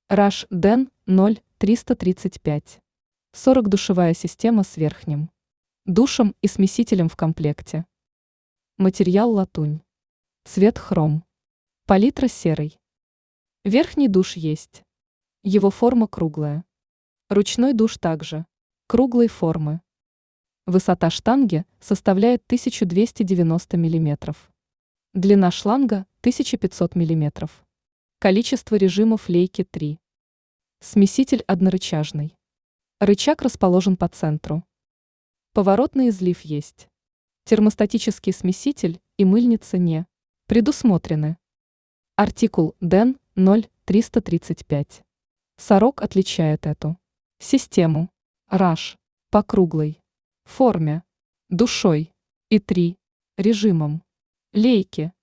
Rush Den 0335. 40 душевая система с верхним душем и смесителем в комплекте. Материал латунь. Цвет хром. Палитра серый. Верхний душ есть. Его форма круглая. Ручной душ также круглой формы. Высота штанги составляет 1290 мм. Длина шланга 1500 мм. Количество режимов лейки 3. Смеситель однорычажный. Рычаг расположен по центру. Поворотный излив есть. Термостатический смеситель и мыльница не предусмотрены. Артикул DEN 0335. Сорок отличает эту систему Rush по круглой форме, душой и 3 режимом лейки.